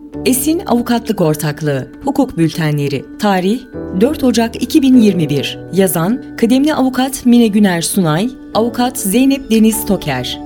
Esin Avukatlık Ortaklığı Hukuk Bültenleri Tarih 4 Ocak 2021 Yazan Kıdemli Avukat Mine Güner Sunay, Avukat Zeynep Deniz Toker.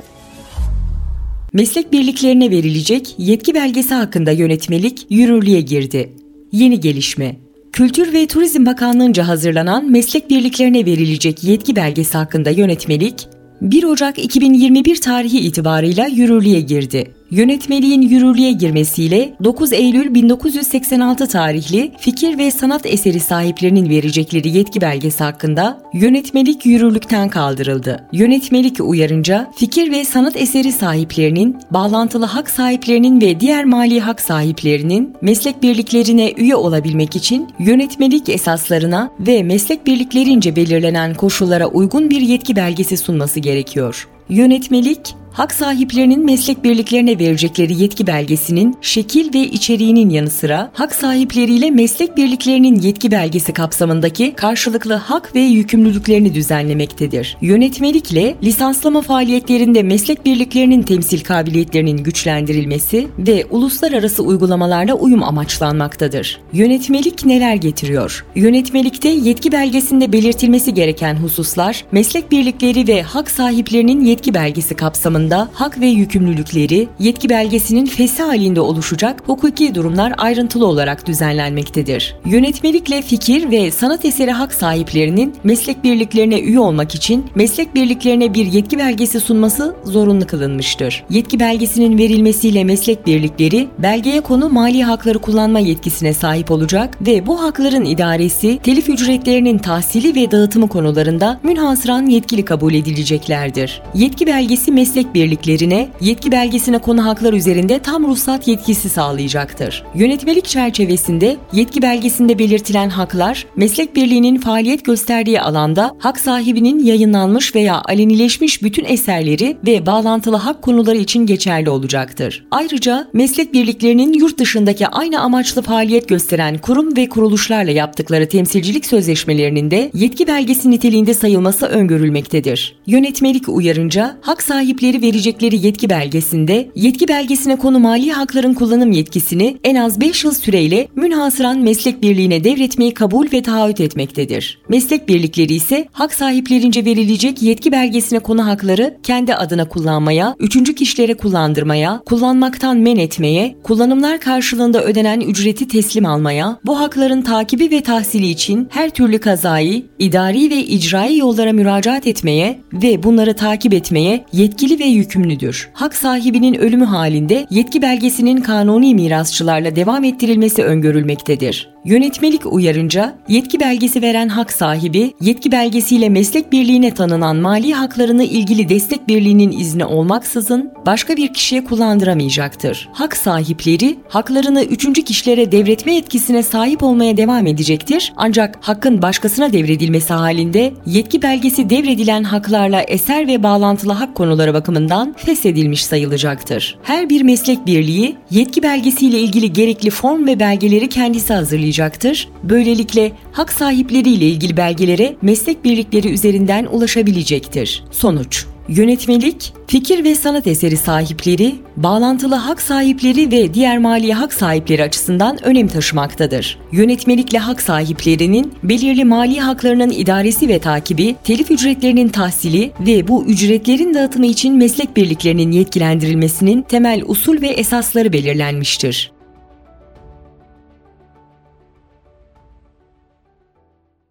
Meslek birliklerine verilecek yetki belgesi hakkında yönetmelik yürürlüğe girdi. Yeni gelişme. Kültür ve Turizm Bakanlığı'nca hazırlanan meslek birliklerine verilecek yetki belgesi hakkında yönetmelik 1 Ocak 2021 tarihi itibarıyla yürürlüğe girdi. Yönetmeliğin yürürlüğe girmesiyle 9 Eylül 1986 tarihli fikir ve sanat eseri sahiplerinin verecekleri yetki belgesi hakkında yönetmelik yürürlükten kaldırıldı. Yönetmelik uyarınca fikir ve sanat eseri sahiplerinin, bağlantılı hak sahiplerinin ve diğer mali hak sahiplerinin meslek birliklerine üye olabilmek için yönetmelik esaslarına ve meslek birliklerince belirlenen koşullara uygun bir yetki belgesi sunması gerekiyor. Yönetmelik, hak sahiplerinin meslek birliklerine verecekleri yetki belgesinin şekil ve içeriğinin yanı sıra hak sahipleriyle meslek birliklerinin yetki belgesi kapsamındaki karşılıklı hak ve yükümlülüklerini düzenlemektedir. Yönetmelikle lisanslama faaliyetlerinde meslek birliklerinin temsil kabiliyetlerinin güçlendirilmesi ve uluslararası uygulamalarla uyum amaçlanmaktadır. Yönetmelik neler getiriyor? Yönetmelikte yetki belgesinde belirtilmesi gereken hususlar, meslek birlikleri ve hak sahiplerinin yetki belgesi kapsamında hak ve yükümlülükleri, yetki belgesinin fesih halinde oluşacak hukuki durumlar ayrıntılı olarak düzenlenmektedir. Yönetmelikle fikir ve sanat eseri hak sahiplerinin meslek birliklerine üye olmak için meslek birliklerine bir yetki belgesi sunması zorunlu kılınmıştır. Yetki belgesinin verilmesiyle meslek birlikleri, belgeye konu mali hakları kullanma yetkisine sahip olacak ve bu hakların idaresi, telif ücretlerinin tahsili ve dağıtımı konularında münhasıran yetkili kabul edileceklerdir. Yetki belgesi meslek birliklerine, yetki belgesine konu haklar üzerinde tam ruhsat yetkisi sağlayacaktır. Yönetmelik çerçevesinde yetki belgesinde belirtilen haklar, meslek birliğinin faaliyet gösterdiği alanda hak sahibinin yayınlanmış veya alenileşmiş bütün eserleri ve bağlantılı hak konuları için geçerli olacaktır. Ayrıca meslek birliklerinin yurt dışındaki aynı amaçlı faaliyet gösteren kurum ve kuruluşlarla yaptıkları temsilcilik sözleşmelerinin de yetki belgesi niteliğinde sayılması öngörülmektedir. Yönetmelik uyarınca hak sahipleri verecekleri yetki belgesinde yetki belgesine konu mali hakların kullanım yetkisini en az 5 yıl süreyle münhasıran meslek birliğine devretmeyi kabul ve taahhüt etmektedir. Meslek birlikleri ise hak sahiplerince verilecek yetki belgesine konu hakları kendi adına kullanmaya, üçüncü kişilere kullandırmaya, kullanmaktan men etmeye, kullanımlar karşılığında ödenen ücreti teslim almaya, bu hakların takibi ve tahsili için her türlü kazayı, idari ve icrai yollara müracaat etmeye ve bunları takip etmeye yetkili ve yükümlüdür. Hak sahibinin ölümü halinde yetki belgesinin kanuni mirasçılarla devam ettirilmesi öngörülmektedir. Yönetmelik uyarınca yetki belgesi veren hak sahibi, yetki belgesiyle meslek birliğine tanınan mali haklarını ilgili destek birliğinin izni olmaksızın başka bir kişiye kullandıramayacaktır. Hak sahipleri haklarını üçüncü kişilere devretme yetkisine sahip olmaya devam edecektir. Ancak hakkın başkasına devredilmesi halinde yetki belgesi devredilen haklarla eser ve bağlantılı hak konuları bakımından feshedilmiş sayılacaktır. Her bir meslek birliği yetki belgesiyle ilgili gerekli form ve belgeleri kendisi hazırlayacaktır. Böylelikle hak sahipleriyle ilgili belgelere meslek birlikleri üzerinden ulaşabilecektir. Sonuç: Yönetmelik, fikir ve sanat eseri sahipleri, bağlantılı hak sahipleri ve diğer mali hak sahipleri açısından önem taşımaktadır. Yönetmelikle hak sahiplerinin belirli mali haklarının idaresi ve takibi, telif ücretlerinin tahsili ve bu ücretlerin dağıtımı için meslek birliklerinin yetkilendirilmesinin temel usul ve esasları belirlenmiştir.